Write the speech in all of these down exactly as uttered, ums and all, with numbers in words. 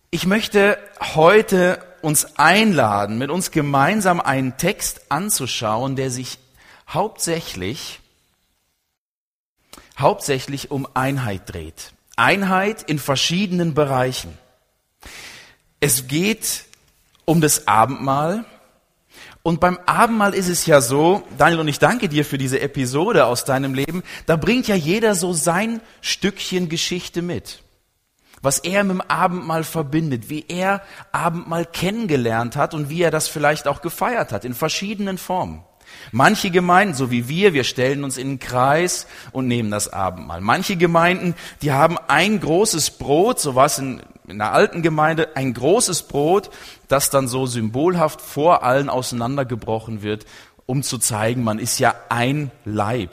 Ich möchte heute uns einladen, mit uns gemeinsam einen Text anzuschauen, der sich hauptsächlich, hauptsächlich um Einheit dreht. Einheit in verschiedenen Bereichen. Es geht um das Abendmahl. Und beim Abendmahl ist es ja so, Daniel, und ich danke dir für diese Episode aus deinem Leben, da bringt ja jeder so sein Stückchen Geschichte mit. Was er mit dem Abendmahl verbindet, wie er Abendmahl kennengelernt hat und wie er das vielleicht auch gefeiert hat, in verschiedenen Formen. Manche Gemeinden, so wie wir, wir stellen uns in einen Kreis und nehmen das Abendmahl. Manche Gemeinden, die haben ein großes Brot, so war es in, in der alten Gemeinde, ein großes Brot, das dann so symbolhaft vor allen auseinandergebrochen wird, um zu zeigen, man ist ja ein Leib.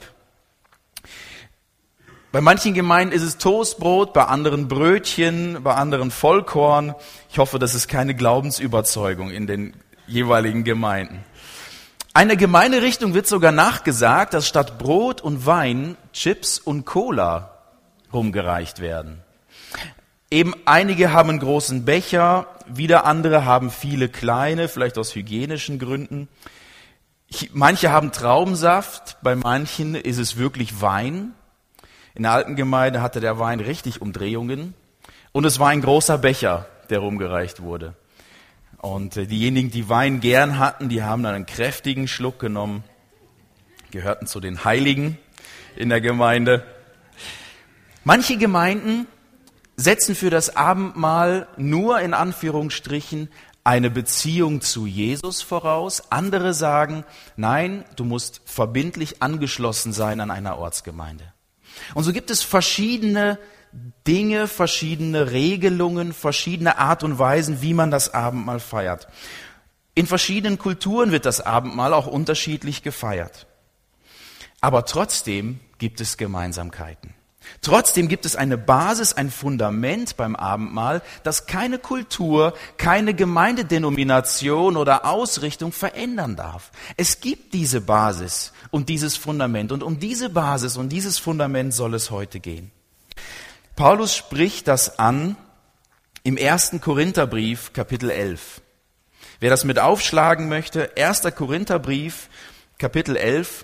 Bei manchen Gemeinden ist es Toastbrot, bei anderen Brötchen, bei anderen Vollkorn. Ich hoffe, das ist keine Glaubensüberzeugung in den jeweiligen Gemeinden. Einer Gemeinderichtung wird sogar nachgesagt, dass statt Brot und Wein Chips und Cola rumgereicht werden. Eben einige haben einen großen Becher, wieder andere haben viele kleine, vielleicht aus hygienischen Gründen. Manche haben Traubensaft, bei manchen ist es wirklich Wein. In der alten Gemeinde hatte der Wein richtig Umdrehungen und es war ein großer Becher, der rumgereicht wurde. Und diejenigen, die Wein gern hatten, die haben dann einen kräftigen Schluck genommen, gehörten zu den Heiligen in der Gemeinde. Manche Gemeinden setzen für das Abendmahl nur in Anführungsstrichen eine Beziehung zu Jesus voraus. Andere sagen, nein, du musst verbindlich angeschlossen sein an einer Ortsgemeinde. Und so gibt es verschiedene Dinge, verschiedene Regelungen, verschiedene Art und Weisen, wie man das Abendmahl feiert. In verschiedenen Kulturen wird das Abendmahl auch unterschiedlich gefeiert. Aber trotzdem gibt es Gemeinsamkeiten. Trotzdem gibt es eine Basis, ein Fundament beim Abendmahl, das keine Kultur, keine Gemeindedenomination oder Ausrichtung verändern darf. Es gibt diese Basis und dieses Fundament und um diese Basis und dieses Fundament soll es heute gehen. Paulus spricht das an im ersten Korintherbrief, Kapitel elf. Wer das mit aufschlagen möchte, erster Korintherbrief, Kapitel elf.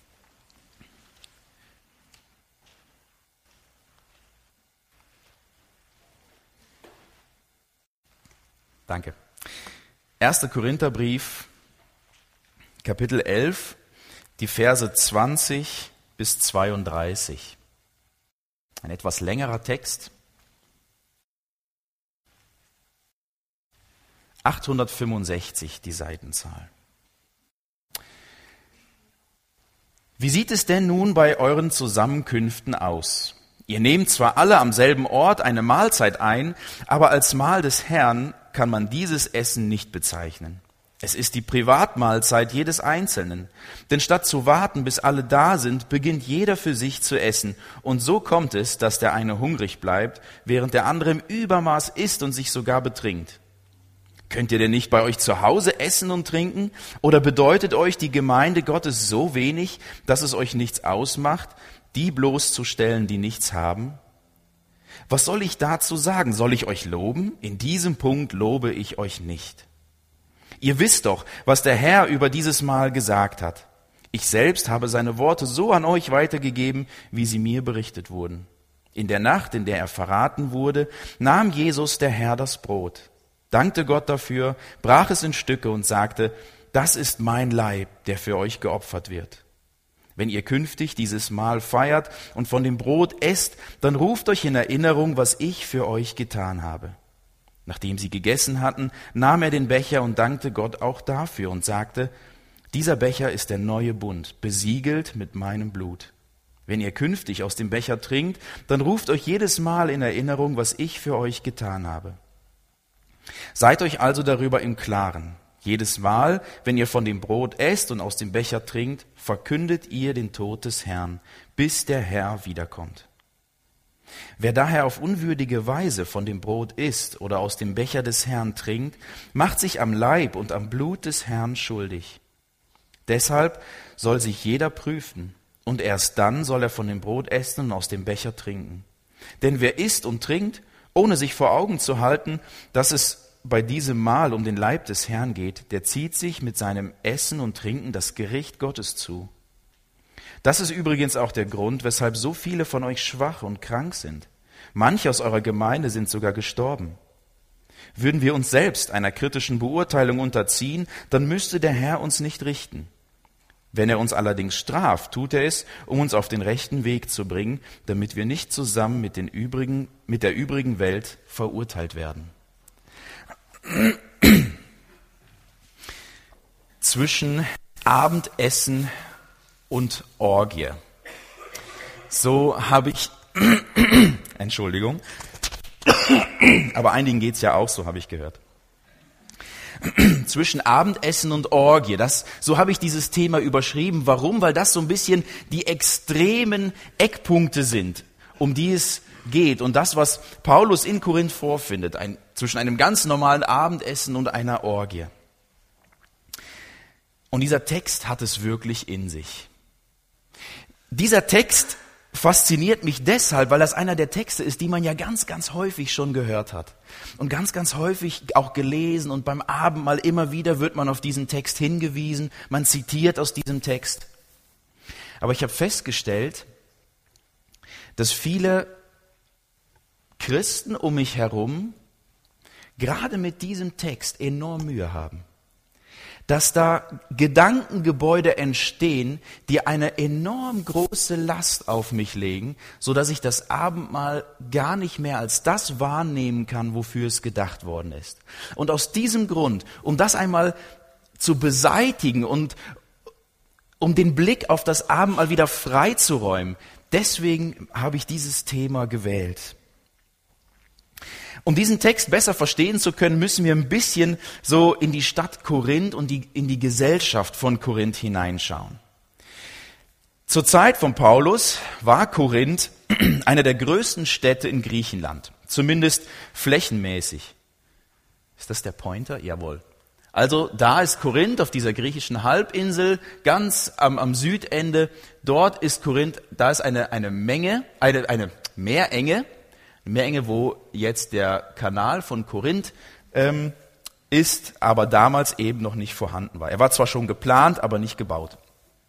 Danke. erster Korintherbrief, Kapitel elf, die Verse zwanzig bis zweiunddreißig. Ein etwas längerer Text. achthundertfünfundsechzig die Seitenzahl. Wie sieht es denn nun bei euren Zusammenkünften aus? Ihr nehmt zwar alle am selben Ort eine Mahlzeit ein, aber als Mahl des Herrn kann man dieses Essen nicht bezeichnen. Es ist die Privatmahlzeit jedes Einzelnen. Denn statt zu warten, bis alle da sind, beginnt jeder für sich zu essen. Und so kommt es, dass der eine hungrig bleibt, während der andere im Übermaß isst und sich sogar betrinkt. Könnt ihr denn nicht bei euch zu Hause essen und trinken? Oder bedeutet euch die Gemeinde Gottes so wenig, dass es euch nichts ausmacht, die bloßzustellen, die nichts haben? Was soll ich dazu sagen? Soll ich euch loben? In diesem Punkt lobe ich euch nicht. Ihr wisst doch, was der Herr über dieses Mahl gesagt hat. Ich selbst habe seine Worte so an euch weitergegeben, wie sie mir berichtet wurden. In der Nacht, in der er verraten wurde, nahm Jesus, der Herr, das Brot, dankte Gott dafür, brach es in Stücke und sagte, das ist mein Leib, der für euch geopfert wird. Wenn ihr künftig dieses Mahl feiert und von dem Brot esst, dann ruft euch in Erinnerung, was ich für euch getan habe. Nachdem sie gegessen hatten, nahm er den Becher und dankte Gott auch dafür und sagte, dieser Becher ist der neue Bund, besiegelt mit meinem Blut. Wenn ihr künftig aus dem Becher trinkt, dann ruft euch jedes Mal in Erinnerung, was ich für euch getan habe. Seid euch also darüber im Klaren. Jedes Mal, wenn ihr von dem Brot esst und aus dem Becher trinkt, verkündet ihr den Tod des Herrn, bis der Herr wiederkommt. Wer daher auf unwürdige Weise von dem Brot isst oder aus dem Becher des Herrn trinkt, macht sich am Leib und am Blut des Herrn schuldig. Deshalb soll sich jeder prüfen, und erst dann soll er von dem Brot essen und aus dem Becher trinken. Denn wer isst und trinkt ohne sich vor Augen zu halten, dass es bei diesem Mahl um den Leib des Herrn geht, der zieht sich mit seinem Essen und Trinken das Gericht Gottes zu. Das ist übrigens auch der Grund, weshalb so viele von euch schwach und krank sind. Manche aus eurer Gemeinde sind sogar gestorben. Würden wir uns selbst einer kritischen Beurteilung unterziehen, dann müsste der Herr uns nicht richten. Wenn er uns allerdings straft, tut er es, um uns auf den rechten Weg zu bringen, damit wir nicht zusammen mit den übrigen, mit der übrigen Welt verurteilt werden. Zwischen Abendessen und Orgie. So habe ich, Entschuldigung, aber einigen geht's ja auch so, habe ich gehört. Zwischen Abendessen und Orgie, das, so habe ich dieses Thema überschrieben. Warum? Weil das so ein bisschen die extremen Eckpunkte sind, um die es geht. Und das, was Paulus in Korinth vorfindet, ein, zwischen einem ganz normalen Abendessen und einer Orgie. Und dieser Text hat es wirklich in sich. Dieser Text fasziniert mich deshalb, weil das einer der Texte ist, die man ja ganz, ganz häufig schon gehört hat. Und ganz, ganz häufig auch gelesen und beim Abendmahl immer wieder wird man auf diesen Text hingewiesen, man zitiert aus diesem Text. Aber ich habe festgestellt, dass viele Christen um mich herum gerade mit diesem Text enorm Mühe haben. Dass da Gedankengebäude entstehen, die eine enorm große Last auf mich legen, so dass ich das Abendmahl gar nicht mehr als das wahrnehmen kann, wofür es gedacht worden ist. Und aus diesem Grund, um das einmal zu beseitigen und um den Blick auf das Abendmahl wieder freizuräumen, deswegen habe ich dieses Thema gewählt. Um diesen Text besser verstehen zu können, müssen wir ein bisschen so in die Stadt Korinth und die, in die Gesellschaft von Korinth hineinschauen. Zur Zeit von Paulus war Korinth eine der größten Städte in Griechenland, zumindest flächenmäßig. Ist das der Pointer? Jawohl. Also da ist Korinth auf dieser griechischen Halbinsel, ganz am, am Südende. Dort ist Korinth, da ist eine, eine Menge, eine, eine Meerenge, Meerenge, wo jetzt der Kanal von Korinth ähm, ist, aber damals eben noch nicht vorhanden war. Er war zwar schon geplant, aber nicht gebaut.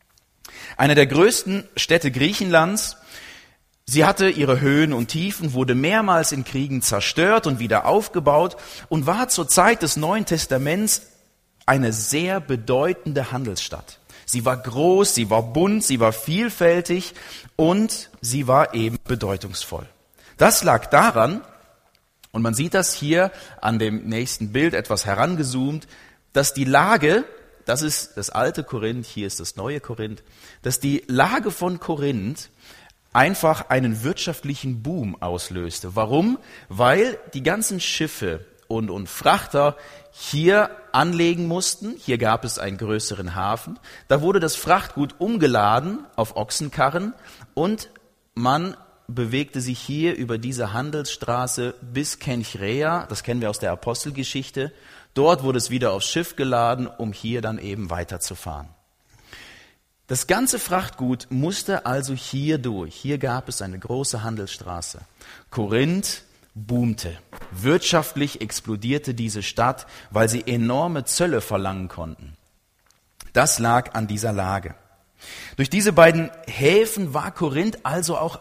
Eine der größten Städte Griechenlands. Sie hatte ihre Höhen und Tiefen, wurde mehrmals in Kriegen zerstört und wieder aufgebaut und war zur Zeit des Neuen Testaments eine sehr bedeutende Handelsstadt. Sie war groß, sie war bunt, sie war vielfältig und sie war eben bedeutungsvoll. Das lag daran, und man sieht das hier an dem nächsten Bild etwas herangezoomt, dass die Lage, das ist das alte Korinth, hier ist das neue Korinth, dass die Lage von Korinth einfach einen wirtschaftlichen Boom auslöste. Warum? Weil die ganzen Schiffe und, und Frachter hier anlegen mussten. Hier gab es einen größeren Hafen. Da wurde das Frachtgut umgeladen auf Ochsenkarren und man bewegte sich hier über diese Handelsstraße bis Kenchrea, das kennen wir aus der Apostelgeschichte. Dort wurde es wieder aufs Schiff geladen, um hier dann eben weiterzufahren. Das ganze Frachtgut musste also hier durch. Hier gab es eine große Handelsstraße. Korinth boomte. Wirtschaftlich explodierte diese Stadt, weil sie enorme Zölle verlangen konnten. Das lag an dieser Lage. Durch diese beiden Häfen war Korinth also auch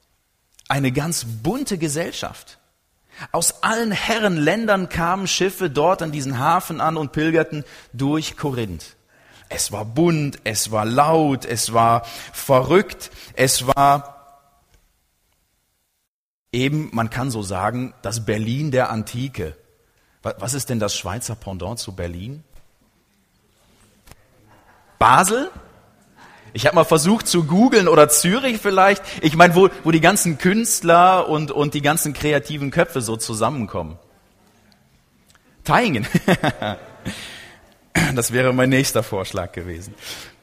eine ganz bunte Gesellschaft. Aus allen Herrenländern kamen Schiffe dort an diesen Hafen an und pilgerten durch Korinth. Es war bunt, es war laut, es war verrückt, es war eben, man kann so sagen, das Berlin der Antike. Was ist denn das Schweizer Pendant zu Berlin? Basel? Ich habe mal versucht zu googeln oder Zürich vielleicht. Ich meine, wo, wo die ganzen Künstler und, und die ganzen kreativen Köpfe so zusammenkommen. Thaingen. Das wäre mein nächster Vorschlag gewesen.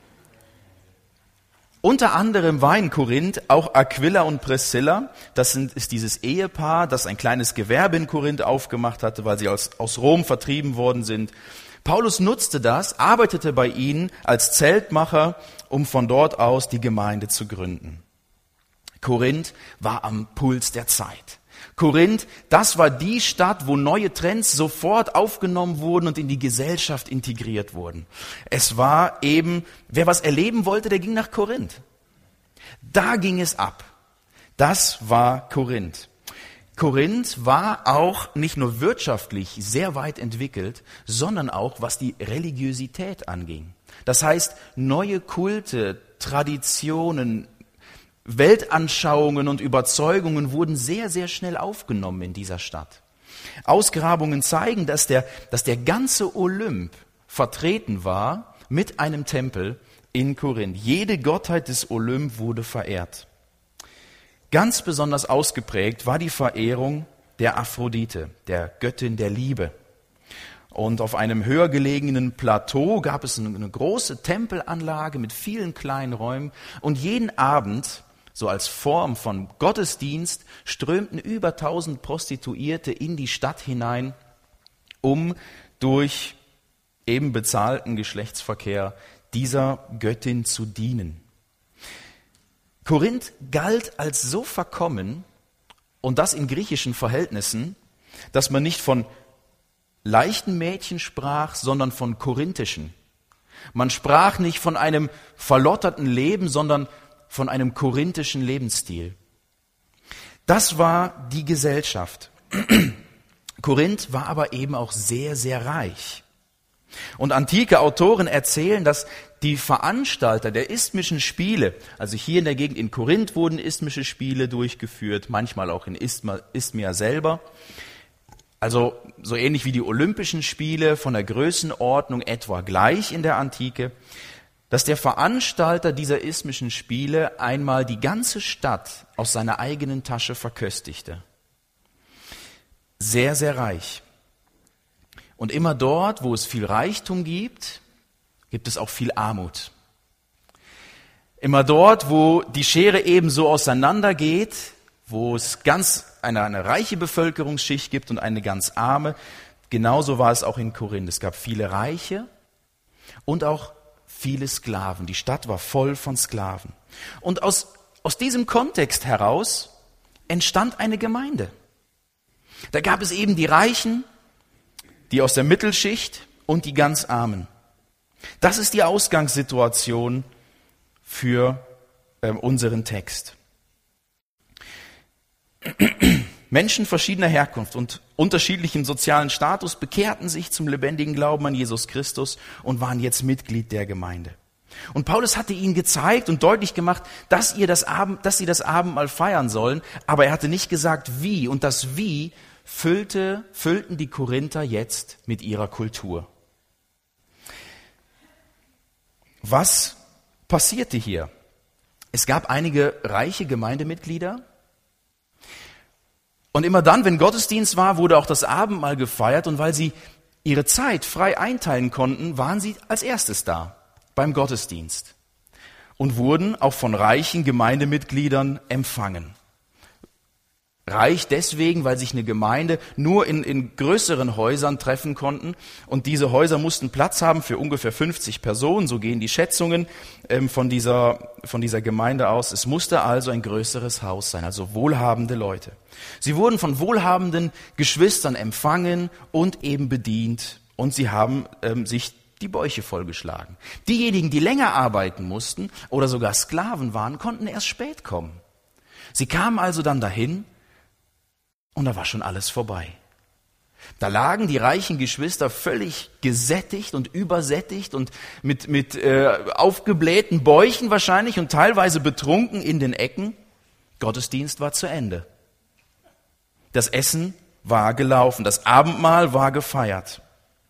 Unter anderem war in Korinth auch Aquila und Priscilla. Das sind, ist dieses Ehepaar, das ein kleines Gewerbe in Korinth aufgemacht hatte, weil sie aus, aus Rom vertrieben worden sind. Paulus nutzte das, arbeitete bei ihnen als Zeltmacher, um von dort aus die Gemeinde zu gründen. Korinth war am Puls der Zeit. Korinth, das war die Stadt, wo neue Trends sofort aufgenommen wurden und in die Gesellschaft integriert wurden. Es war eben, wer was erleben wollte, der ging nach Korinth. Da ging es ab. Das war Korinth. Korinth war auch nicht nur wirtschaftlich sehr weit entwickelt, sondern auch was die Religiosität anging. Das heißt, neue Kulte, Traditionen, Weltanschauungen und Überzeugungen wurden sehr, sehr schnell aufgenommen in dieser Stadt. Ausgrabungen zeigen, dass der, dass der ganze Olymp vertreten war mit einem Tempel in Korinth. Jede Gottheit des Olymp wurde verehrt. Ganz besonders ausgeprägt war die Verehrung der Aphrodite, der Göttin der Liebe. Und auf einem höher gelegenen Plateau gab es eine große Tempelanlage mit vielen kleinen Räumen. Und jeden Abend, so als Form von Gottesdienst, strömten über tausend Prostituierte in die Stadt hinein, um durch eben bezahlten Geschlechtsverkehr dieser Göttin zu dienen. Korinth galt als so verkommen, und das in griechischen Verhältnissen, dass man nicht von leichten Mädchen sprach, sondern von korinthischen. Man sprach nicht von einem verlotterten Leben, sondern von einem korinthischen Lebensstil. Das war die Gesellschaft. Korinth war aber eben auch sehr, sehr reich. Und antike Autoren erzählen, dass die Veranstalter der isthmischen Spiele, also hier in der Gegend in Korinth wurden isthmische Spiele durchgeführt, manchmal auch in Isthma, Isthmia selber, also so ähnlich wie die Olympischen Spiele, von der Größenordnung etwa gleich in der Antike, dass der Veranstalter dieser isthmischen Spiele einmal die ganze Stadt aus seiner eigenen Tasche verköstigte. Sehr, sehr reich. Und immer dort, wo es viel Reichtum gibt, gibt es auch viel Armut. Immer dort, wo die Schere eben so auseinandergeht, wo es ganz eine, eine reiche Bevölkerungsschicht gibt und eine ganz arme, genauso war es auch in Korinth. Es gab viele Reiche und auch viele Sklaven. Die Stadt war voll von Sklaven. Und aus, aus diesem Kontext heraus entstand eine Gemeinde. Da gab es eben die Reichen, die aus der Mittelschicht und die ganz Armen. Das ist die Ausgangssituation für äh, unseren Text. Menschen verschiedener Herkunft und unterschiedlichen sozialen Status bekehrten sich zum lebendigen Glauben an Jesus Christus und waren jetzt Mitglied der Gemeinde. Und Paulus hatte ihnen gezeigt und deutlich gemacht, dass, ihr das Abend, dass sie das Abendmahl feiern sollen, aber er hatte nicht gesagt, wie. Und das Wie füllte, füllten die Korinther jetzt mit ihrer Kultur. Was passierte hier? Es gab einige reiche Gemeindemitglieder. Und immer dann, wenn Gottesdienst war, wurde auch das Abendmahl gefeiert. Und weil sie ihre Zeit frei einteilen konnten, waren sie als erstes da beim Gottesdienst und wurden auch von reichen Gemeindemitgliedern empfangen. Reich deswegen, weil sich eine Gemeinde nur in, in größeren Häusern treffen konnten. Und diese Häuser mussten Platz haben für ungefähr fünfzig Personen. So gehen die Schätzungen ähm, von dieser, von dieser Gemeinde aus. Es musste also ein größeres Haus sein, also wohlhabende Leute. Sie wurden von wohlhabenden Geschwistern empfangen und eben bedient. Und sie haben ähm, sich die Bäuche vollgeschlagen. Diejenigen, die länger arbeiten mussten oder sogar Sklaven waren, konnten erst spät kommen. Sie kamen also dann dahin, und da war schon alles vorbei. Da lagen die reichen Geschwister völlig gesättigt und übersättigt und mit, mit äh, aufgeblähten Bäuchen wahrscheinlich und teilweise betrunken in den Ecken. Gottesdienst war zu Ende. Das Essen war gelaufen, das Abendmahl war gefeiert.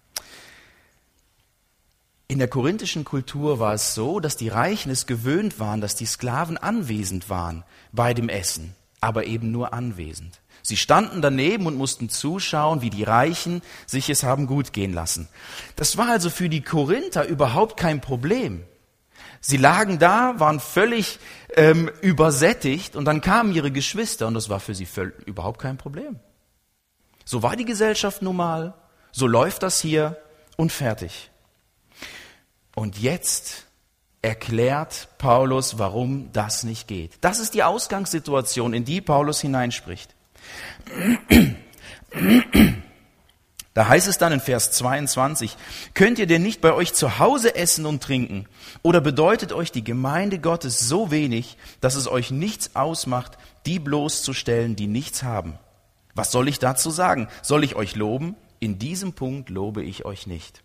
In der korinthischen Kultur war es so, dass die Reichen es gewöhnt waren, dass die Sklaven anwesend waren bei dem Essen, aber eben nur anwesend. Sie standen daneben und mussten zuschauen, wie die Reichen sich es haben gut gehen lassen. Das war also für die Korinther überhaupt kein Problem. Sie lagen da, waren völlig ähm, übersättigt und dann kamen ihre Geschwister und das war für sie völ- überhaupt kein Problem. So war die Gesellschaft nun mal, so läuft das hier und fertig. Und jetzt erklärt Paulus, warum das nicht geht. Das ist die Ausgangssituation, in die Paulus hineinspricht. Da heißt es dann in Vers zweiundzwanzig, könnt ihr denn nicht bei euch zu Hause essen und trinken? Oder bedeutet euch die Gemeinde Gottes so wenig, dass es euch nichts ausmacht, die bloßzustellen, die nichts haben? Was soll ich dazu sagen? Soll ich euch loben? In diesem Punkt lobe ich euch nicht.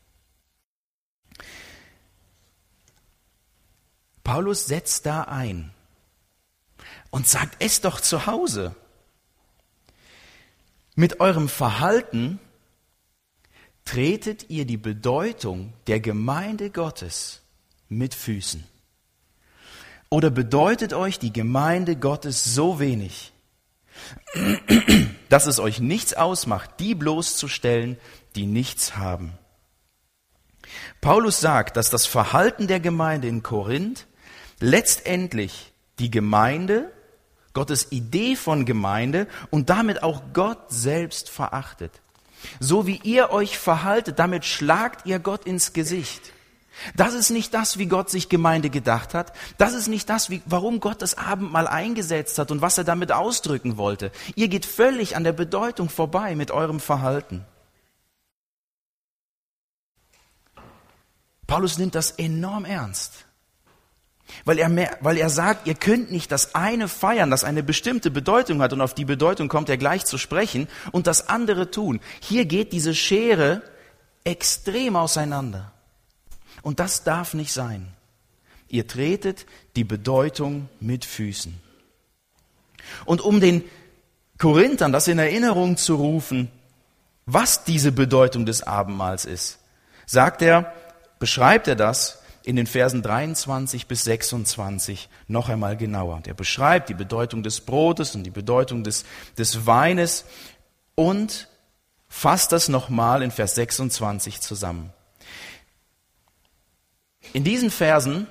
Paulus setzt da ein und sagt, esst doch zu Hause. Mit eurem Verhalten tretet ihr die Bedeutung der Gemeinde Gottes mit Füßen. Oder bedeutet euch die Gemeinde Gottes so wenig, dass es euch nichts ausmacht, die bloßzustellen, die nichts haben? Paulus sagt, dass das Verhalten der Gemeinde in Korinth letztendlich die Gemeinde, Gottes Idee von Gemeinde und damit auch Gott selbst verachtet. So wie ihr euch verhaltet, damit schlagt ihr Gott ins Gesicht. Das ist nicht das, wie Gott sich Gemeinde gedacht hat. Das ist nicht das, wie, warum Gott das Abendmahl eingesetzt hat und was er damit ausdrücken wollte. Ihr geht völlig an der Bedeutung vorbei mit eurem Verhalten. Paulus nimmt das enorm ernst. Weil er, mehr, weil er sagt, ihr könnt nicht das eine feiern, das eine bestimmte Bedeutung hat, und auf die Bedeutung kommt er gleich zu sprechen, und das andere tun. Hier geht diese Schere extrem auseinander. Und das darf nicht sein. Ihr tretet die Bedeutung mit Füßen. Und um den Korinthern das in Erinnerung zu rufen, was diese Bedeutung des Abendmahls ist, sagt er, beschreibt er das in den Versen dreiundzwanzig bis sechsundzwanzig noch einmal genauer. Der beschreibt die Bedeutung des Brotes und die Bedeutung des, des Weines und fasst das nochmal in Vers sechsundzwanzig zusammen. In diesen Versen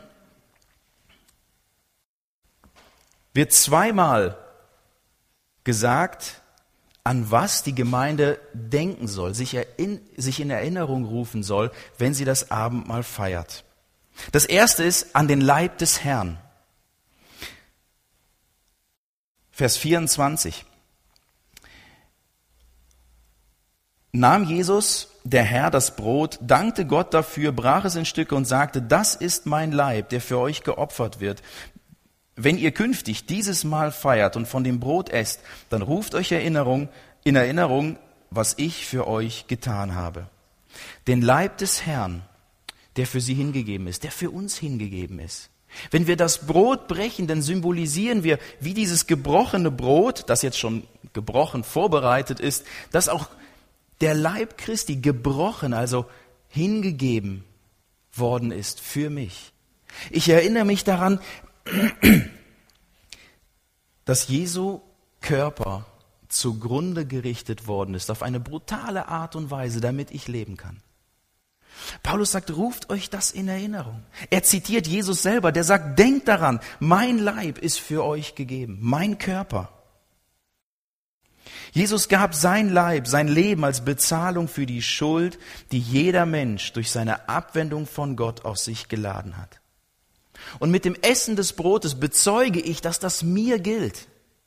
wird zweimal gesagt, an was die Gemeinde denken soll, sich in, sich in Erinnerung rufen soll, wenn sie das Abendmahl feiert. Das erste ist an den Leib des Herrn. Vers vierundzwanzig. Nahm Jesus, der Herr, das Brot, dankte Gott dafür, brach es in Stücke und sagte, das ist mein Leib, der für euch geopfert wird. Wenn ihr künftig dieses Mahl feiert und von dem Brot esst, dann ruft euch Erinnerung, in Erinnerung, was ich für euch getan habe. Den Leib des Herrn, der für sie hingegeben ist, der für uns hingegeben ist. Wenn wir das Brot brechen, dann symbolisieren wir, wie dieses gebrochene Brot, das jetzt schon gebrochen vorbereitet ist, dass auch der Leib Christi gebrochen, also hingegeben worden ist für mich. Ich erinnere mich daran, dass Jesu Körper zugrunde gerichtet worden ist, auf eine brutale Art und Weise, damit ich leben kann. Paulus sagt, ruft euch das in Erinnerung. Er zitiert Jesus selber, der sagt, denkt daran, mein Leib ist für euch gegeben, mein Körper. Jesus gab sein Leib, sein Leben als Bezahlung für die Schuld, die jeder Mensch durch seine Abwendung von Gott auf sich geladen hat. Und mit dem Essen des Brotes bezeuge ich, dass das mir gilt.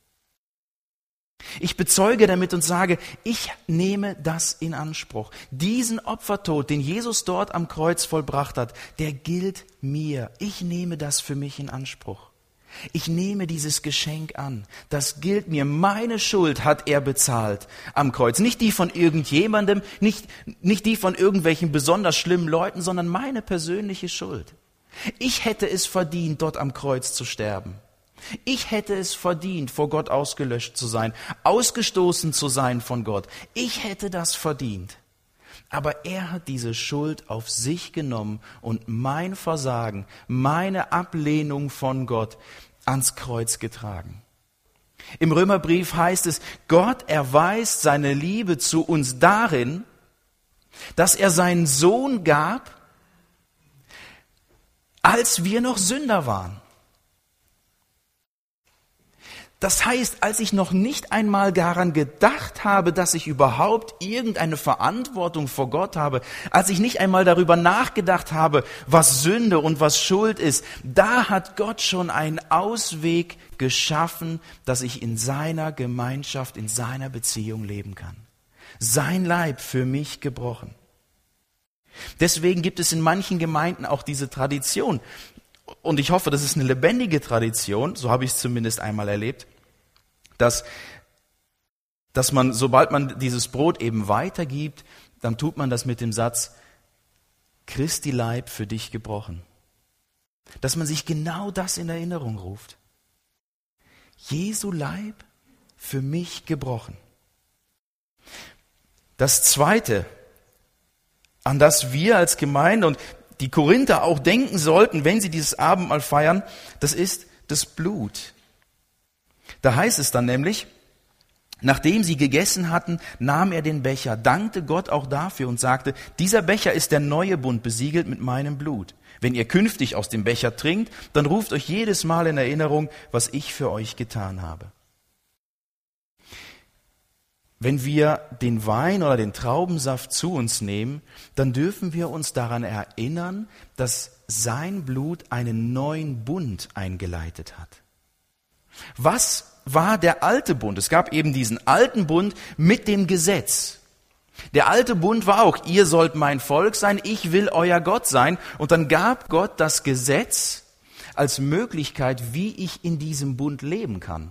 Ich bezeuge damit und sage, ich nehme das in Anspruch. Diesen Opfertod, den Jesus dort am Kreuz vollbracht hat, der gilt mir. Ich nehme das für mich in Anspruch. Ich nehme dieses Geschenk an. Das gilt mir. Meine Schuld hat er bezahlt am Kreuz. Nicht die von irgendjemandem, nicht, nicht die von irgendwelchen besonders schlimmen Leuten, sondern meine persönliche Schuld. Ich hätte es verdient, dort am Kreuz zu sterben. Ich hätte es verdient, vor Gott ausgelöscht zu sein, ausgestoßen zu sein von Gott. Ich hätte das verdient. Aber er hat diese Schuld auf sich genommen und mein Versagen, meine Ablehnung von Gott ans Kreuz getragen. Im Römerbrief heißt es, Gott erweist seine Liebe zu uns darin, dass er seinen Sohn gab, als wir noch Sünder waren. Das heißt, als ich noch nicht einmal daran gedacht habe, dass ich überhaupt irgendeine Verantwortung vor Gott habe, als ich nicht einmal darüber nachgedacht habe, was Sünde und was Schuld ist, da hat Gott schon einen Ausweg geschaffen, dass ich in seiner Gemeinschaft, in seiner Beziehung leben kann. Sein Leib für mich gebrochen. Deswegen gibt es in manchen Gemeinden auch diese Tradition. Und ich hoffe, das ist eine lebendige Tradition, so habe ich es zumindest einmal erlebt, dass, dass man, sobald man dieses Brot eben weitergibt, dann tut man das mit dem Satz, Christi Leib für dich gebrochen. Dass man sich genau das in Erinnerung ruft. Jesu Leib für mich gebrochen. Das Zweite, an das wir als Gemeinde und die Korinther auch denken sollten, wenn sie dieses Abendmahl feiern, das ist das Blut. Da heißt es dann nämlich, nachdem sie gegessen hatten, nahm er den Becher, dankte Gott auch dafür und sagte, dieser Becher ist der neue Bund, besiegelt mit meinem Blut. Wenn ihr künftig aus dem Becher trinkt, dann ruft euch jedes Mal in Erinnerung, was ich für euch getan habe. Wenn wir den Wein oder den Traubensaft zu uns nehmen, dann dürfen wir uns daran erinnern, dass sein Blut einen neuen Bund eingeleitet hat. Was war der alte Bund? Es gab eben diesen alten Bund mit dem Gesetz. Der alte Bund war auch, ihr sollt mein Volk sein, ich will euer Gott sein. Und dann gab Gott das Gesetz als Möglichkeit, wie ich in diesem Bund leben kann.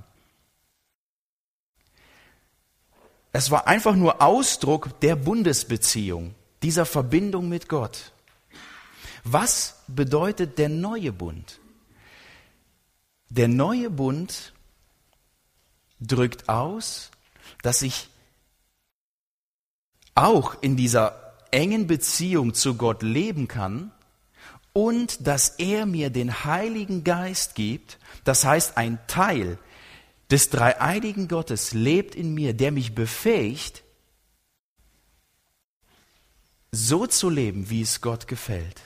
Es war einfach nur Ausdruck der Bundesbeziehung, dieser Verbindung mit Gott. Was bedeutet der neue Bund? Der neue Bund drückt aus, dass ich auch in dieser engen Beziehung zu Gott leben kann und dass er mir den Heiligen Geist gibt, das heißt ein Teil des dreieinigen Gottes lebt in mir, der mich befähigt, so zu leben, wie es Gott gefällt.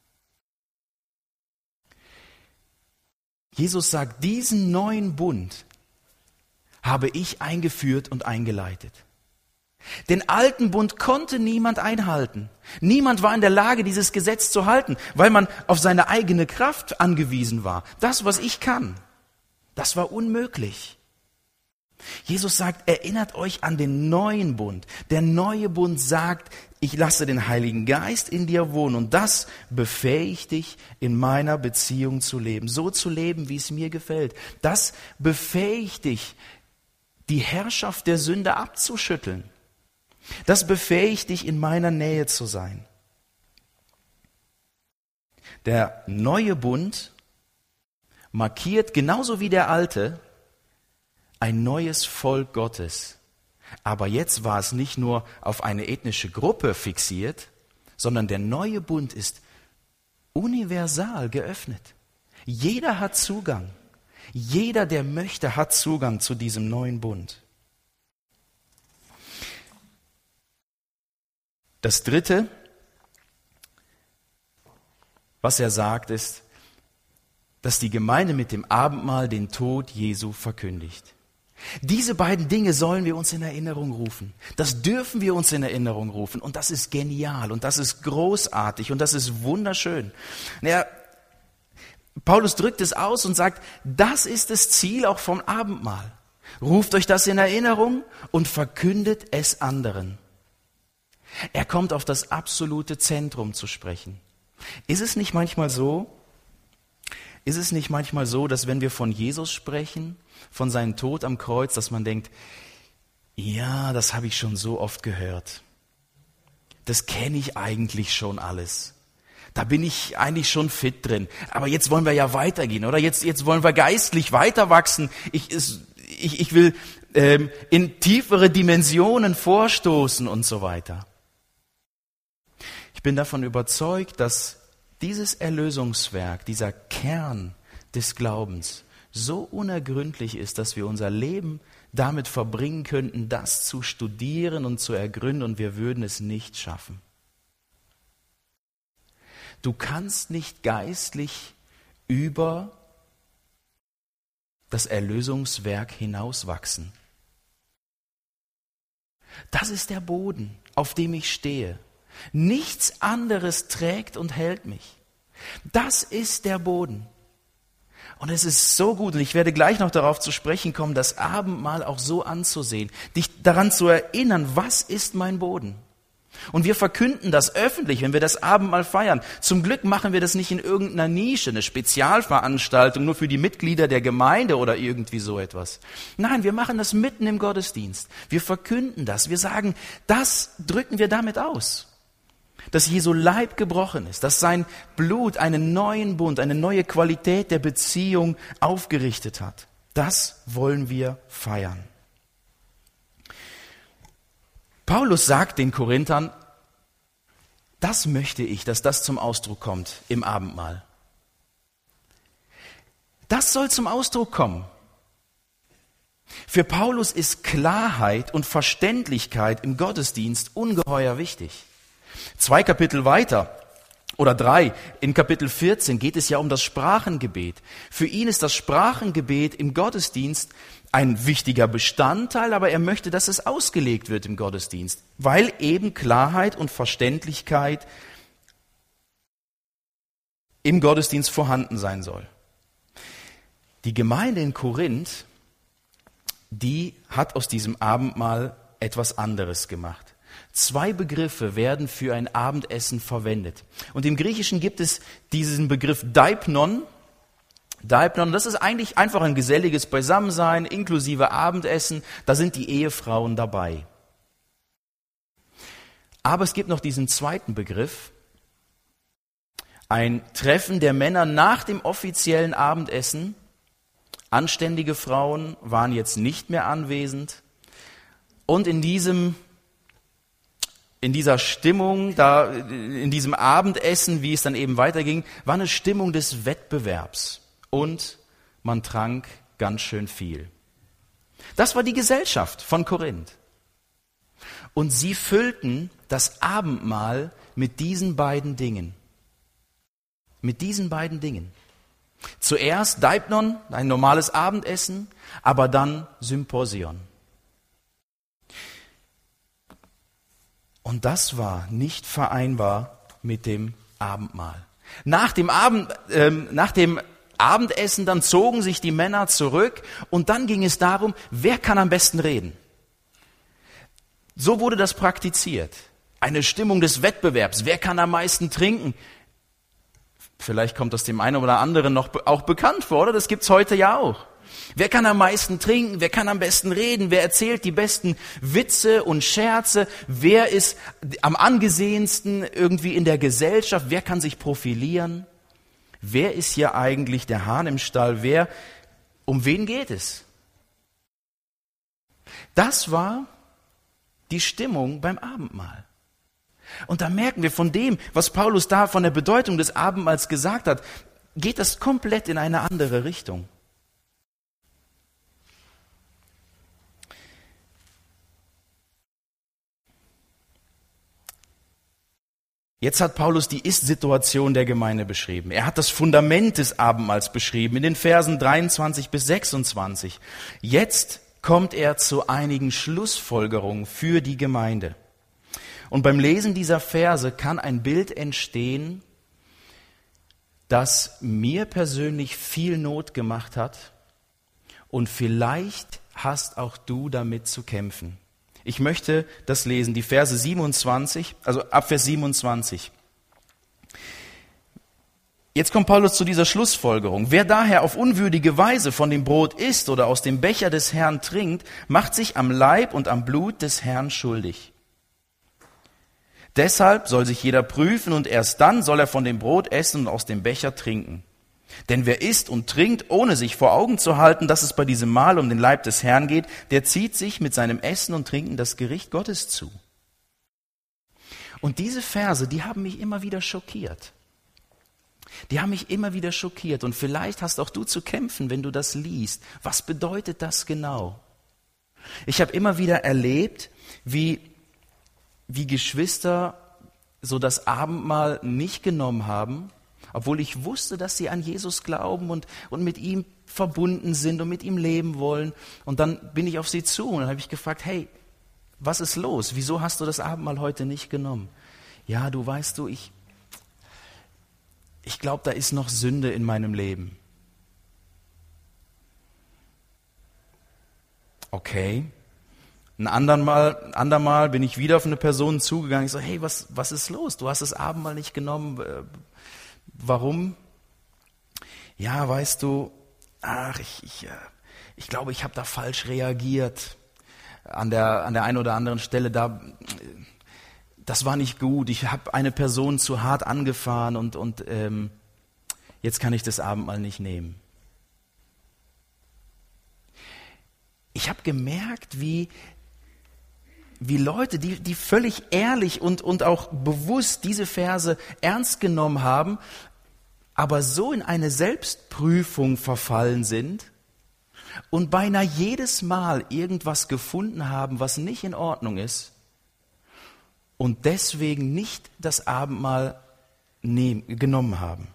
Jesus sagt, diesen neuen Bund habe ich eingeführt und eingeleitet. Den alten Bund konnte niemand einhalten. Niemand war in der Lage, dieses Gesetz zu halten, weil man auf seine eigene Kraft angewiesen war. Das, was ich kann, das war unmöglich. Jesus sagt, erinnert euch an den neuen Bund. Der neue Bund sagt, ich lasse den Heiligen Geist in dir wohnen und das befähigt dich, in meiner Beziehung zu leben, so zu leben, wie es mir gefällt. Das befähigt dich, die Herrschaft der Sünde abzuschütteln. Das befähigt dich, in meiner Nähe zu sein. Der neue Bund markiert, genauso wie der alte, ein neues Volk Gottes. Aber jetzt war es nicht nur auf eine ethnische Gruppe fixiert, sondern der neue Bund ist universal geöffnet. Jeder hat Zugang. Jeder, der möchte, hat Zugang zu diesem neuen Bund. Das Dritte, was er sagt, ist, dass die Gemeinde mit dem Abendmahl den Tod Jesu verkündigt. Diese beiden Dinge sollen wir uns in Erinnerung rufen. Das dürfen wir uns in Erinnerung rufen. Und das ist genial und das ist großartig und das ist wunderschön. Naja, Paulus drückt es aus und sagt, das ist das Ziel auch vom Abendmahl. Ruft euch das in Erinnerung und verkündet es anderen. Er kommt auf das absolute Zentrum zu sprechen. Ist es nicht manchmal so, ist es nicht manchmal so, dass wenn wir von Jesus sprechen, von seinem Tod am Kreuz, dass man denkt, ja, das habe ich schon so oft gehört. Das kenne ich eigentlich schon alles. Da bin ich eigentlich schon fit drin. Aber jetzt wollen wir ja weitergehen, oder? Jetzt, jetzt wollen wir geistlich weiter wachsen. Ich, ich, ich will ähm, in tiefere Dimensionen vorstoßen und so weiter. Ich bin davon überzeugt, dass dieses Erlösungswerk, dieser Kern des Glaubens so unergründlich ist, dass wir unser Leben damit verbringen könnten, das zu studieren und zu ergründen, und wir würden es nicht schaffen. Du kannst nicht geistlich über das Erlösungswerk hinauswachsen. Das ist der Boden, auf dem ich stehe. Nichts anderes trägt und hält mich. Das ist der Boden. Und es ist so gut, und ich werde gleich noch darauf zu sprechen kommen, das Abendmahl auch so anzusehen, dich daran zu erinnern, was ist mein Boden? Und wir verkünden das öffentlich, wenn wir das Abendmahl feiern. Zum Glück machen wir das nicht in irgendeiner Nische, eine Spezialveranstaltung nur für die Mitglieder der Gemeinde oder irgendwie so etwas. Nein, wir machen das mitten im Gottesdienst. Wir verkünden das. Wir sagen, das drücken wir damit aus. Dass Jesu Leib gebrochen ist, dass sein Blut einen neuen Bund, eine neue Qualität der Beziehung aufgerichtet hat. Das wollen wir feiern. Paulus sagt den Korinthern, das möchte ich, dass das zum Ausdruck kommt im Abendmahl. Das soll zum Ausdruck kommen. Für Paulus ist Klarheit und Verständlichkeit im Gottesdienst ungeheuer wichtig. Zwei Kapitel weiter oder drei, in Kapitel vierzehn geht es ja um das Sprachengebet. Für ihn ist das Sprachengebet im Gottesdienst ein wichtiger Bestandteil, aber er möchte, dass es ausgelegt wird im Gottesdienst, weil eben Klarheit und Verständlichkeit im Gottesdienst vorhanden sein soll. Die Gemeinde in Korinth, die hat aus diesem Abendmahl etwas anderes gemacht. Zwei Begriffe werden für ein Abendessen verwendet. Und im Griechischen gibt es diesen Begriff Deipnon. Deipnon, das ist eigentlich einfach ein geselliges Beisammensein, inklusive Abendessen. Da sind die Ehefrauen dabei. Aber es gibt noch diesen zweiten Begriff. Ein Treffen der Männer nach dem offiziellen Abendessen. Anständige Frauen waren jetzt nicht mehr anwesend. Und in diesem In dieser Stimmung, da, in diesem Abendessen, wie es dann eben weiterging, war eine Stimmung des Wettbewerbs. Und man trank ganz schön viel. Das war die Gesellschaft von Korinth. Und sie füllten das Abendmahl mit diesen beiden Dingen. Mit diesen beiden Dingen. Zuerst Deipnon, ein normales Abendessen, aber dann Symposion. Und das war nicht vereinbar mit dem Abendmahl. Nach dem, Abend, äh, nach dem Abendessen dann zogen sich die Männer zurück und dann ging es darum, wer kann am besten reden. So wurde das praktiziert. Eine Stimmung des Wettbewerbs. Wer kann am meisten trinken? Vielleicht kommt das dem einen oder anderen noch auch bekannt vor, oder? Das gibt's heute ja auch. Wer kann am meisten trinken? Wer kann am besten reden? Wer erzählt die besten Witze und Scherze? Wer ist am angesehensten irgendwie in der Gesellschaft? Wer kann sich profilieren? Wer ist hier eigentlich der Hahn im Stall? Wer, um wen geht es? Das war die Stimmung beim Abendmahl. Und da merken wir von dem, was Paulus da von der Bedeutung des Abendmahls gesagt hat, geht das komplett in eine andere Richtung. Jetzt hat Paulus die Ist-Situation der Gemeinde beschrieben. Er hat das Fundament des Abendmahls beschrieben in den Versen dreiundzwanzig bis sechsundzwanzig. Jetzt kommt er zu einigen Schlussfolgerungen für die Gemeinde. Und beim Lesen dieser Verse kann ein Bild entstehen, das mir persönlich viel Not gemacht hat und vielleicht hast auch du damit zu kämpfen. Ich möchte das lesen, die Verse siebenundzwanzig, also ab Vers siebenundzwanzig. Jetzt kommt Paulus zu dieser Schlussfolgerung. Wer daher auf unwürdige Weise von dem Brot isst oder aus dem Becher des Herrn trinkt, macht sich am Leib und am Blut des Herrn schuldig. Deshalb soll sich jeder prüfen und erst dann soll er von dem Brot essen und aus dem Becher trinken. Denn wer isst und trinkt, ohne sich vor Augen zu halten, dass es bei diesem Mahl um den Leib des Herrn geht, der zieht sich mit seinem Essen und Trinken das Gericht Gottes zu. Und diese Verse, die haben mich immer wieder schockiert. Die haben mich immer wieder schockiert. Und vielleicht hast auch du zu kämpfen, wenn du das liest. Was bedeutet das genau? Ich habe immer wieder erlebt, wie, wie Geschwister so das Abendmahl nicht genommen haben, obwohl ich wusste, dass sie an Jesus glauben und, und mit ihm verbunden sind und mit ihm leben wollen. Und dann bin ich auf sie zu und dann habe ich gefragt, hey, was ist los? Wieso hast du das Abendmahl heute nicht genommen? Ja, du weißt du, ich, ich glaube, da ist noch Sünde in meinem Leben. Okay. Ein andermal, ein andermal bin ich wieder auf eine Person zugegangen. Ich so, hey, was, was ist los? Du hast das Abendmahl nicht genommen. Warum? Ja, weißt du, ach, ich, ich, ich glaube, ich habe da falsch reagiert. An der, an der einen oder anderen Stelle, da, das war nicht gut. Ich habe eine Person zu hart angefahren und, und ähm, jetzt kann ich das Abendmahl nicht nehmen. Ich habe gemerkt, wie, wie Leute, die, die völlig ehrlich und, und auch bewusst diese Verse ernst genommen haben, aber so in eine Selbstprüfung verfallen sind und beinahe jedes Mal irgendwas gefunden haben, was nicht in Ordnung ist und deswegen nicht das Abendmahl nehm, genommen haben.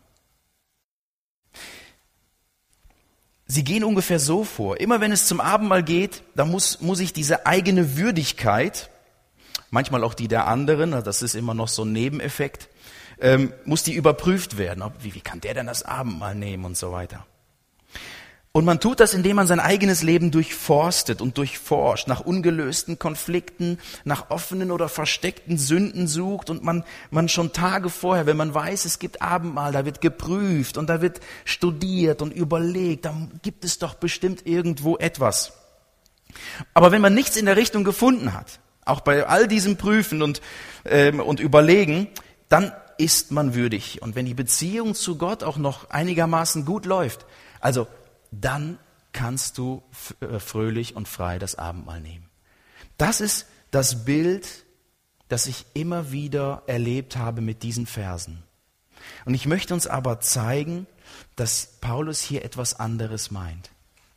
Sie gehen ungefähr so vor. Immer wenn es zum Abendmahl geht, da muss, muss ich diese eigene Würdigkeit, manchmal auch die der anderen, das ist immer noch so ein Nebeneffekt, ähm, muss die überprüft werden. Wie, wie kann der denn das Abendmahl nehmen und so weiter. Und man tut das, indem man sein eigenes Leben durchforstet und durchforscht, nach ungelösten Konflikten, nach offenen oder versteckten Sünden sucht und man, man schon Tage vorher, wenn man weiß, es gibt Abendmahl, da wird geprüft und da wird studiert und überlegt, da gibt es doch bestimmt irgendwo etwas. Aber wenn man nichts in der Richtung gefunden hat, auch bei all diesem Prüfen und, ähm, und Überlegen, dann ist man würdig. Und wenn die Beziehung zu Gott auch noch einigermaßen gut läuft, also dann kannst du fröhlich und frei das Abendmahl nehmen. Das ist das Bild, das ich immer wieder erlebt habe mit diesen Versen. Und ich möchte uns aber zeigen, dass Paulus hier etwas anderes meint.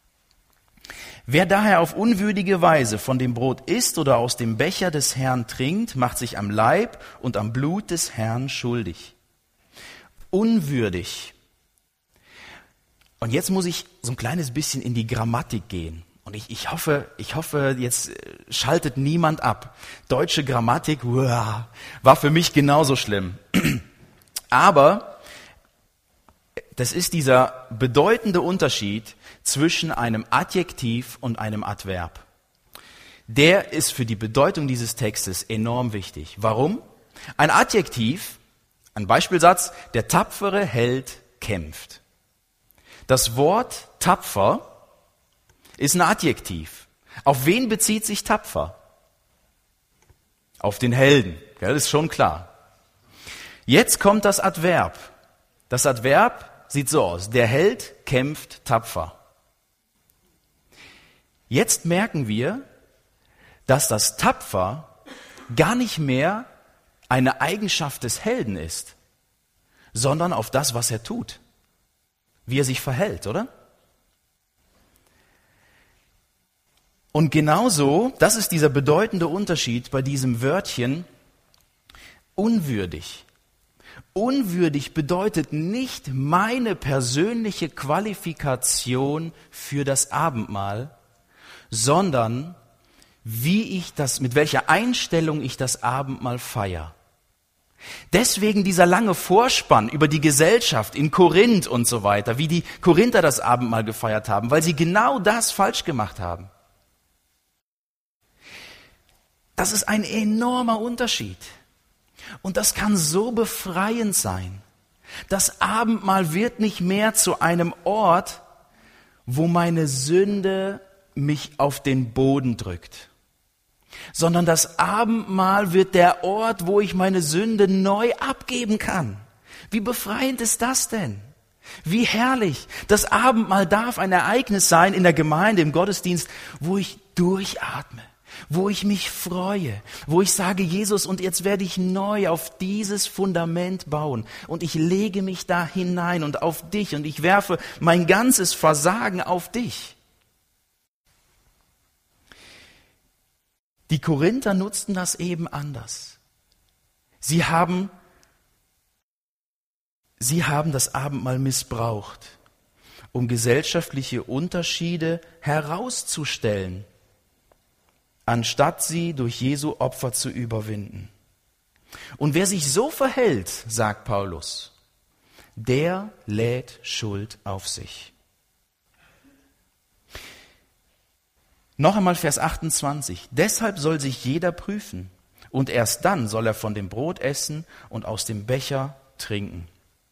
Wer daher auf unwürdige Weise von dem Brot isst oder aus dem Becher des Herrn trinkt, macht sich am Leib und am Blut des Herrn schuldig. Unwürdig. Und jetzt muss ich so ein kleines bisschen in die Grammatik gehen. Und ich, ich hoffe, ich hoffe, jetzt schaltet niemand ab. Deutsche Grammatik, uah, war für mich genauso schlimm. Aber das ist dieser bedeutende Unterschied zwischen einem Adjektiv und einem Adverb. Der ist für die Bedeutung dieses Textes enorm wichtig. Warum? Ein Adjektiv, ein Beispielsatz, der tapfere Held kämpft. Das Wort tapfer ist ein Adjektiv. Auf wen bezieht sich tapfer? Auf den Helden, das ist schon klar. Jetzt kommt das Adverb. Das Adverb sieht so aus. Der Held kämpft tapfer. Jetzt merken wir, dass das tapfer gar nicht mehr eine Eigenschaft des Helden ist, sondern auf das, was er tut. Wie er sich verhält, oder? Und genauso, das ist dieser bedeutende Unterschied bei diesem Wörtchen unwürdig. Unwürdig bedeutet nicht meine persönliche Qualifikation für das Abendmahl, sondern wie ich das, mit welcher Einstellung ich das Abendmahl feiere. Deswegen dieser lange Vorspann über die Gesellschaft in Korinth und so weiter, wie die Korinther das Abendmahl gefeiert haben, weil sie genau das falsch gemacht haben. Das ist ein enormer Unterschied. Und das kann so befreiend sein. Das Abendmahl wird nicht mehr zu einem Ort, wo meine Sünde mich auf den Boden drückt, sondern das Abendmahl wird der Ort, wo ich meine Sünde neu abgeben kann. Wie befreiend ist das denn? Wie herrlich. Das Abendmahl darf ein Ereignis sein in der Gemeinde, im Gottesdienst, wo ich durchatme, wo ich mich freue, wo ich sage, Jesus, und jetzt werde ich neu auf dieses Fundament bauen und ich lege mich da hinein und auf dich und ich werfe mein ganzes Versagen auf dich. Die Korinther nutzten das eben anders. Sie haben, sie haben das Abendmahl missbraucht. um gesellschaftliche Unterschiede herauszustellen, anstatt sie durch Jesu Opfer zu überwinden. Und wer sich so verhält, sagt Paulus, der lädt Schuld auf sich. Noch einmal Vers achtundzwanzig. Deshalb soll sich jeder prüfen, und erst dann soll er von dem Brot essen und aus dem Becher trinken.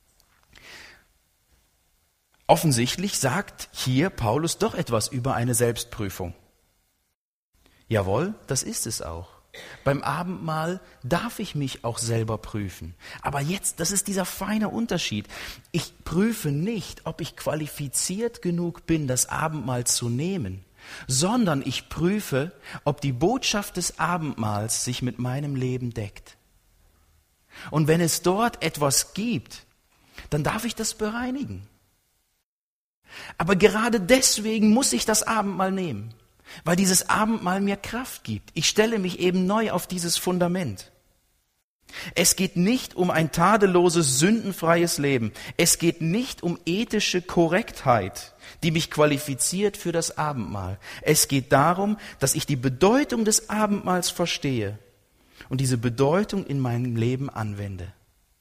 Offensichtlich sagt hier Paulus doch etwas über eine Selbstprüfung. Jawohl, das ist es auch. Beim Abendmahl darf ich mich auch selber prüfen. Aber jetzt, das ist dieser feine Unterschied. Ich prüfe nicht, ob ich qualifiziert genug bin, das Abendmahl zu nehmen, sondern ich prüfe, ob die Botschaft des Abendmahls sich mit meinem Leben deckt. Und wenn es dort etwas gibt, dann darf ich das bereinigen. Aber gerade deswegen muss ich das Abendmahl nehmen, weil dieses Abendmahl mir Kraft gibt. Ich stelle mich eben neu auf dieses Fundament. Es geht nicht um ein tadelloses, sündenfreies Leben. Es geht nicht um ethische Korrektheit, die mich qualifiziert für das Abendmahl. Es geht darum, dass ich die Bedeutung des Abendmahls verstehe und diese Bedeutung in meinem Leben anwende.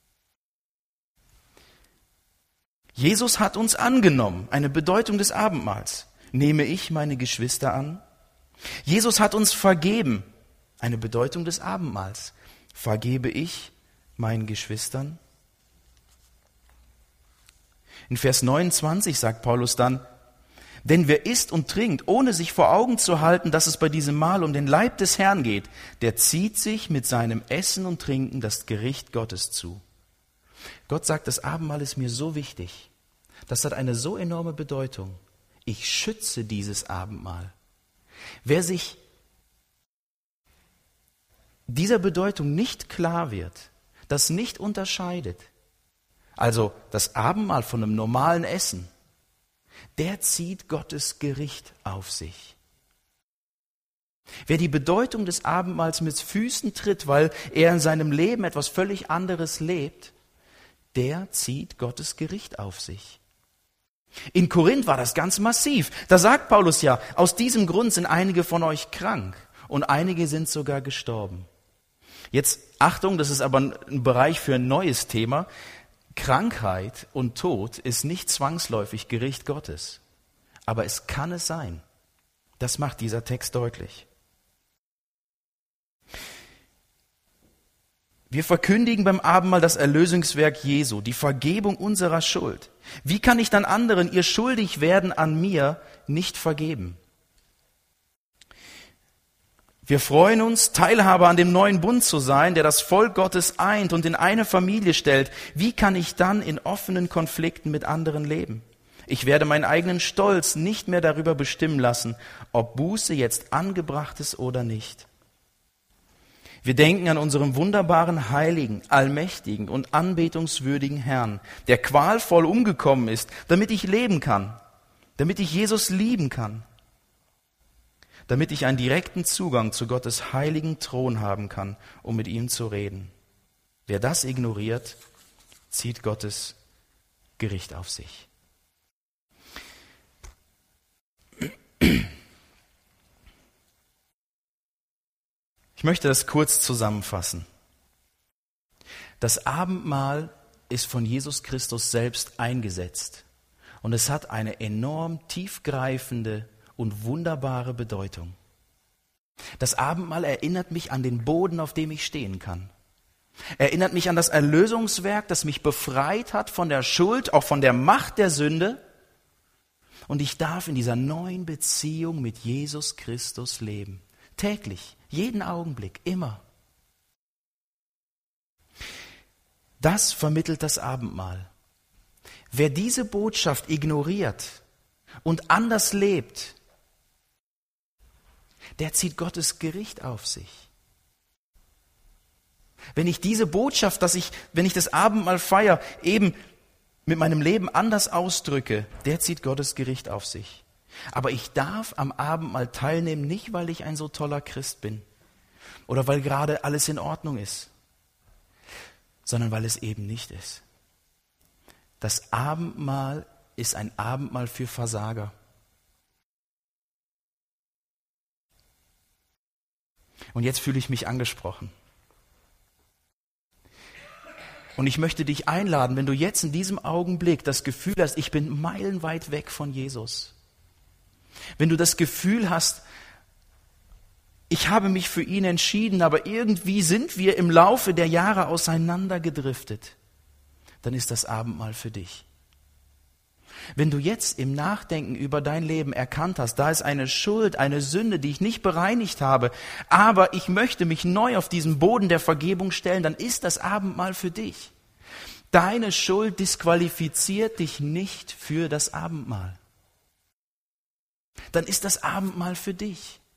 Jesus hat uns angenommen, eine Bedeutung des Abendmahls. Nehme ich meine Geschwister an? Jesus hat uns vergeben, eine Bedeutung des Abendmahls. Vergebe ich meinen Geschwistern? In Vers neunundzwanzig sagt Paulus dann, denn wer isst und trinkt, ohne sich vor Augen zu halten, dass es bei diesem Mahl um den Leib des Herrn geht, der zieht sich mit seinem Essen und Trinken das Gericht Gottes zu. Gott sagt, das Abendmahl ist mir so wichtig. Das hat eine so enorme Bedeutung. Ich schütze dieses Abendmahl. Wer sich dieser Bedeutung nicht klar wird, das nicht unterscheidet, also das Abendmahl von einem normalen Essen, der zieht Gottes Gericht auf sich. Wer die Bedeutung des Abendmahls mit Füßen tritt, weil er in seinem Leben etwas völlig anderes lebt, der zieht Gottes Gericht auf sich. In Korinth war das ganz massiv. Da sagt Paulus ja, aus diesem Grund sind einige von euch krank und einige sind sogar gestorben. Jetzt Achtung, das ist aber ein Bereich für ein neues Thema. Krankheit und Tod ist nicht zwangsläufig Gericht Gottes. Aber es kann es sein. Das macht dieser Text deutlich. Wir verkündigen beim Abendmahl das Erlösungswerk Jesu, die Vergebung unserer Schuld. Wie kann ich dann anderen ihr schuldig werden an mir nicht vergeben? Wir freuen uns, Teilhaber an dem neuen Bund zu sein, der das Volk Gottes eint und in eine Familie stellt. Wie kann ich dann in offenen Konflikten mit anderen leben? Ich werde meinen eigenen Stolz nicht mehr darüber bestimmen lassen, ob Buße jetzt angebracht ist oder nicht. Wir denken an unseren wunderbaren, heiligen, allmächtigen und anbetungswürdigen Herrn, der qualvoll umgekommen ist, damit ich leben kann, damit ich Jesus lieben kann, damit ich einen direkten Zugang zu Gottes heiligen Thron haben kann, um mit ihm zu reden. Wer das ignoriert, zieht Gottes Gericht auf sich. Ich möchte das kurz zusammenfassen. Das Abendmahl ist von Jesus Christus selbst eingesetzt und es hat eine enorm tiefgreifende und wunderbare Bedeutung. Das Abendmahl erinnert mich an den Boden, auf dem ich stehen kann. Erinnert mich an das Erlösungswerk, das mich befreit hat von der Schuld, auch von der Macht der Sünde. Und ich darf in dieser neuen Beziehung mit Jesus Christus leben. Täglich, jeden Augenblick, immer. Das vermittelt das Abendmahl. Wer diese Botschaft ignoriert und anders lebt, der zieht Gottes Gericht auf sich. Wenn ich diese Botschaft, dass ich, wenn ich das Abendmahl feiere, eben mit meinem Leben anders ausdrücke, der zieht Gottes Gericht auf sich. Aber ich darf am Abendmahl teilnehmen, nicht weil ich ein so toller Christ bin oder weil gerade alles in Ordnung ist, sondern weil es eben nicht ist. Das Abendmahl ist ein Abendmahl für Versager. Und jetzt fühle ich mich angesprochen. Und ich möchte dich einladen, wenn du jetzt in diesem Augenblick das Gefühl hast, ich bin meilenweit weg von Jesus. Wenn du das Gefühl hast, ich habe mich für ihn entschieden, aber irgendwie sind wir im Laufe der Jahre auseinandergedriftet, dann ist das Abendmahl für dich. Wenn du jetzt im Nachdenken über dein Leben erkannt hast, da ist eine Schuld, eine Sünde, die ich nicht bereinigt habe, aber ich möchte mich neu auf diesen Boden der Vergebung stellen, dann ist das Abendmahl für dich. Deine Schuld disqualifiziert dich nicht für das Abendmahl. Dann ist das Abendmahl für dich.